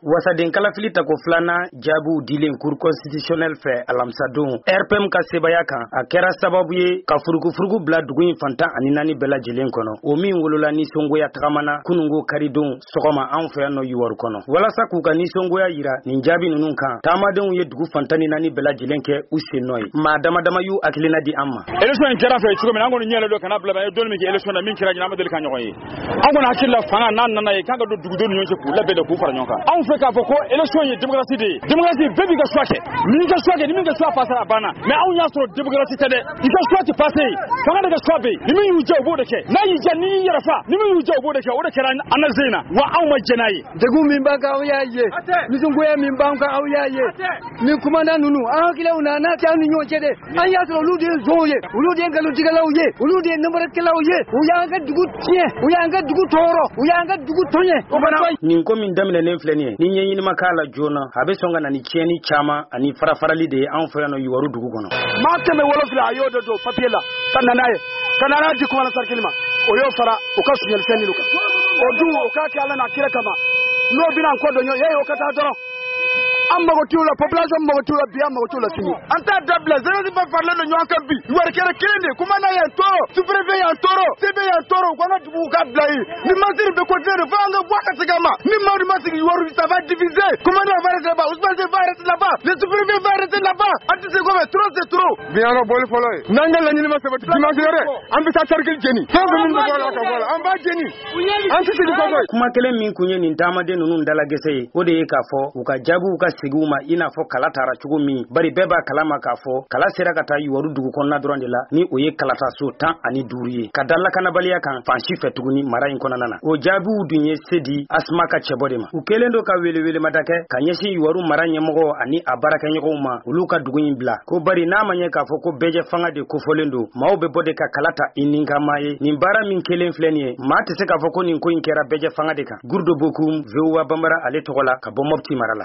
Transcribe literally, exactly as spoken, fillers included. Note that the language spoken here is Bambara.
wasaden kalafili tako flana jabu dilen cour constitutionnel fɛ alamsadon R P M ka sebaya kan a kɛra sababu ye ka furugufurugu bila dugu in fantan ani naani bɛɛ lajɛlen kɔnɔ o min wolola nisɔngoya tagamana kunungo karidon sɔgɔma an fɛ yan nɔ Yiwaru kɔnɔ walasa k'u ka nisɔngoya yira nin jaabi ninnu kan taamadenw ye dugu fantan ni naani bɛɛ lajɛlen kɛ u sen nɔ ye maa dama dama y'u hakilina di an ma élection in kɛra fɛ cogo min an kɔni ɲɛlen don kana bila ye don min kɛ élection na min kɛra ɲinama deli ka ɲɔgɔn ye an kɔni hakilila fanga n'a nana ye kan ka don dugudenw ni ɲɔgɔn cɛ k'u labɛn de k'u fara ɲɔgɔn kan anw fɛ k'a fɔ ko élection ye démocratie de ye démocratie bɛɛ b'i ka choix kɛ min ka choix kɛ ni min ka choix passera a banna mais anw y'a sɔrɔ démocratie tɛ dɛ i ka choix tɛ passé fanga de ka choix bɛ yen ni min y'u jɛ u b'o de kɛ n'a y'i jɛ ni y'i yɛrɛ fa ni min y'u jɛ u b'o de kɛ o de kɛra ANASE in na wa anw ma jɛ n'a ye degun min b'an kan aw y'a ye nisɔngoya min b'an kan aw y'a ye nin commandant ninnu an hakililaw na n'a kɛ aw ni ɲɔgɔn cɛ dɛ an y'a sɔrɔ olu de ye nson ye olu de ye nkalontigɛlaw ye olu de ye namarakɛlaw ye u y'an ka dugu tiɲɛ u y'an ka dugu tɔɔrɔ u y'an ka dugu tɔɲɛ nin ko min daminɛnen filɛ nin ye ni ɲɛɲinima k'a la joona a bɛ sɔn ka na ni tiɲɛni caman ani farafarali de ye anw fɛ yan nɔ Yiwaru dugu kɔnɔ maa kɛmɛ wolonfila a y'o de don papier la ka na n'a ye ka na n'a di commandant Sarkili ma o y'o fara u ka suɲɛlifɛn ninnu kan o dun o k'a kɛ Ala n'a kira kama n'o bɛna n kɔ don ɲɔ ee o ka taa dɔrɔn an mago t'u la population mago t'u la bi an mago t'u la sini an t'a dabila jeunesse bɛɛ faralen don ɲɔgɔn kan bi wari kɛra kelen de commandant y'an tɔɔrɔ sous-préfet y'an tɔɔrɔ C P y'an tɔɔrɔ u k'an ka dugu ka bila yen ni masiri bɛ continuer de fo an ka bɔ a ka segin a ma ni Madu ma sigi Yiwaru ça va diviser commandant va rester là-bas Ousmane va rester là-bas le sous-préfet va rester là-bas an tɛ se k'o fɛ trop c'est trop bi an ka bɔli fɔlɔ ye n'an ka laɲini ma sabati dimanche wɛrɛ an bɛ taa Sarkili jeni fɛn fɛn min bɛ bɔ a la ka bɔ a la an b'a jeni an tɛ sigi kɔ koyi kuma kelen min kun ye nin taamaden ninnu dalagɛsɛ ye o de ye k'a fɔ u ka jaabiw ka segin u ma i n'a fɔ kala taara cogo min bari bɛɛ b'a kalama k'a fɔ kala sera ka taa Yiwaru dugu kɔnɔna dɔrɔn de la ni o ye kalataso tan ani duuru ye ka da lakanabaliya kan fansi fɛ tuguni mara in kɔnɔna na o jaabiw dun ye se di Asuma ka cɛbɔ de ma u kelen do ka welewelema da kɛ ka ɲɛsin Yiwaru mara ɲɛmɔgɔ ani a baarakɛɲɔgɔnw ma olu ka dugu in bila ko bari n'a ma ɲɛ k'a fɔ ko bɛɛjɛ fanga de kofɔlen do maaw bɛ bɔ de ka kala ta i nin ka maa ye nin baara min kelen filɛ nin ye maa tɛ se k'a fɔ ko nin ko in kɛra bɛɛjɛ fanga de kan Gurdo Bokum V O A Banbara ale tɔgɔ la ka bɔ Mopti mara la